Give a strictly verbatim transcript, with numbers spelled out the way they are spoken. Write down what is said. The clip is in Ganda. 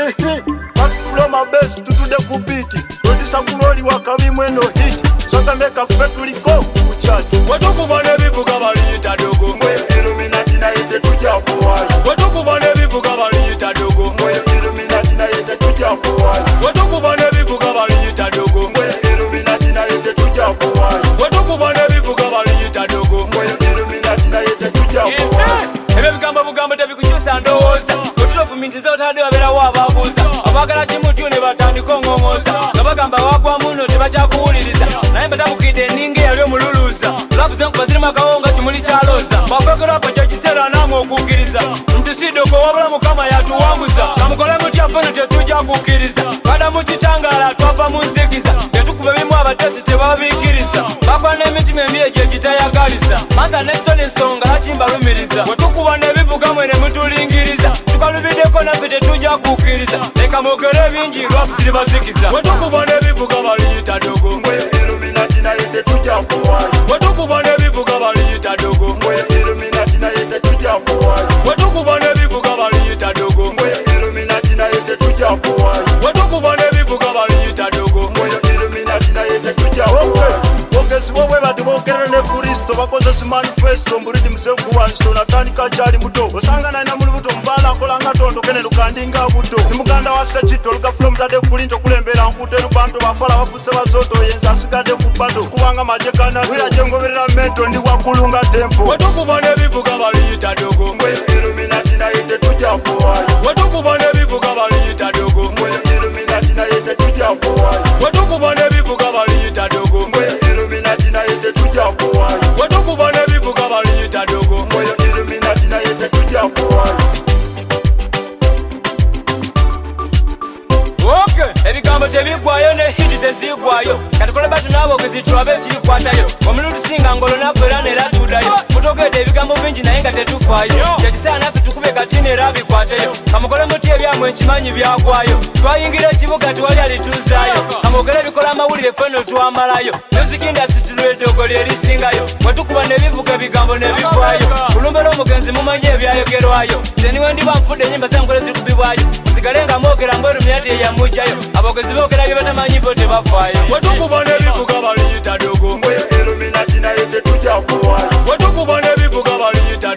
Max Ploma best tutude kubiti Producer kuloli wakami mweno hit Sota meka fetuliko kuchaji Watukubane bivuga baliyita dogo Mwe Illuminati na yete tuja kuwali Watukubane bivuga baliyita dogo Mwe Illuminati na yete tuja kuwali Watukubane bivuga baliyita dogo Mwe Illuminati na yete tuja kuwali Watukubane bivuga baliyita dogo Mwe Illuminati na yete tuja kuwali Ebe bigamba bugambo tebikukyusa ndowooza otulofumintiza otadde wabeerawo ababuuza abaagala kimu tyo ne batandika ongongooza nga bagamba wagwa muno tebakyakuwuliriza naye mbatabukidde eninga eyali omululuuza lapu zenkuba zirimu akawonga kimuli kyalooza bakwekerako kyo kiseera namwe okukkiriza ntusiddeko wabula mukama yatuwanguza kamukole mutya feno tetujja kukkiriza bada mu kitangaala twava mu nzikiza tetukuba ebimu abatesi tebabikkiriza bakwa n'emitima embi egyo egitayagaliza masa n'ekitone ensonga lakimbalumiriza wetukuba n'ebivuga mwene mutulingiriza tukalubiddeko naffe tetujja kukkiriza leka mwogere bingi lwapu ziribazikiza wetukuba n'ebivuga baliyita dogo Mwe Illuminati na yete tuja kuwali wetukuba n'ebivuga baliyita dogo Mwe Illuminati na yete tuja kuwali wetukuba n'ebivuga baliyita dogo Mwe Illuminati na yete tuja kuwali wetukuba n'ebivuga baliyita dogo Mwe Illuminati na yete tuja kuwali Wogezi wowe bati bogerera ne Kristo bakozesa manifesto mbulidi mseku wanso natandika kyali muto osangana na muli buto mbala akolanga tondo kene lukandinga buto ni muganda wa sekito luka from tade kulinto kulembera nkute lubanto bafala bafuse bazoto yenza asigade kubato kubanga majekana wira jengoberera mento ndi wakulunga tempo wetukuba n'ebivuga baliyita dogo Mwe Illuminati na yete tuja kuwali wetukuba n'ebivuga baliyita dogo Mwe Illuminati na yete tuja kuwali wetukuba n'ebivuga baliyita dogo Mwe Illuminati na yete tuja kuwali wetukuba n'ebivuga baliyita dogo Mwe Illuminati na yete tuja kuwali Okay, ebigambo tebiggwayo ne hiti tezigwayo katukole batu n'abogezi tulabe ekibikwatayo omuntu tusinga ngolo naffe era neera tuddayo mutogedde ebigambo bingi naye nga tetufaayo kyekiseera naffe tukube katini era bikwateyo kamukole muti ebyamwe nkimanyi byagwayo twayingira ekibuga tiwali alituzaayo kamugere ebikola amawulire feno twamalayo music industry tulweddogo lyerisingayo bwetukuba nebivuga ebigambo nebivaayo kulumbera omugenzi mumanyi ebyayogerwayo nze niwe ndiba nfudde enyimba zenkole zikubibwayo sigale nga mwogera mbweruminati eyamugjayo abogezi boogera bye batamanyi bo tebafaayo bwetukuba n'ebivuga baliyita dogo Mwe Illuminati na yete tuja kuwali bwetukuba n'ebivuga baliyita